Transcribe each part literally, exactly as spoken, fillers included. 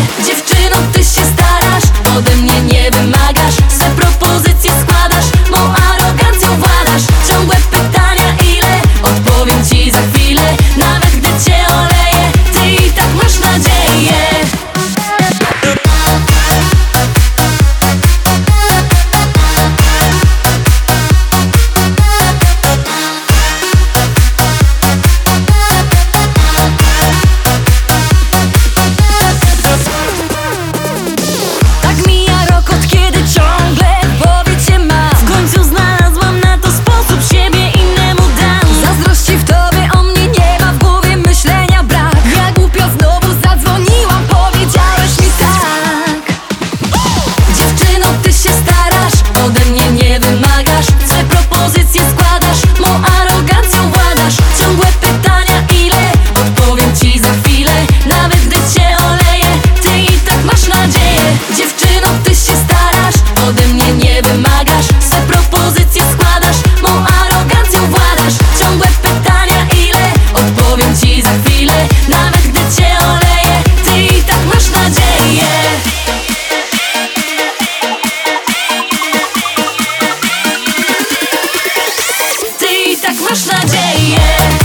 Dziewczyno, ty się starasz, ode mnie nie wymagasz, se propozycje składasz, mą arogancją władasz. Ciągłe pytania ile? Odpowiem ci za chwilę. Nawet gdy cię oleję, ty i tak masz nadzieję. Tak mija rok, od kiedy ciągle w głowie cię mam. W końcu znalazłam na to sposób, siebie innemu dam. Zazdrości w tobie o mnie nie ma, w głowie myślenia brak. Ja głupio znowu zadzwoniłam, powiedziałeś mi tak. Dziewczyno, ty się starasz, ode mnie nie wymagasz, swe propozycje składasz, mą arogancją władasz. Ciągłe pytania ile? Odpowiem ci za chwilę. Nawet gdy cię oleję, ty i tak masz nadzieję. Dziewczyno, ty się starasz, ode mnie nie wymagasz, swe propozycje składasz, mą arogancją władasz. Ciągłe pytania ile? Odpowiem ci za chwilę. Nawet gdy cię oleję, ty i tak masz nadzieję. Ty i tak masz nadzieję.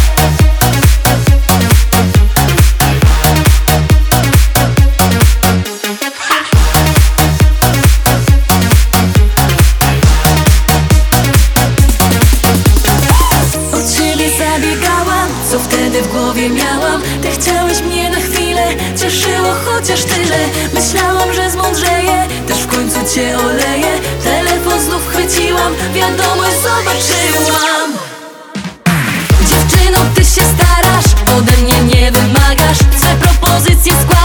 Od ciebie zabiegałam, co wtedy w głowie miałam. Ty chciałeś mnie na chwilę, cieszyło chociaż tyle. Myślałam, że zmądrzeję, też w końcu cię oleję. Telefon znów chwyciłam, wiadomość zobaczyłam. Dziewczyno, ty się starasz, ode mnie nie wymagasz, swe propozycje składasz.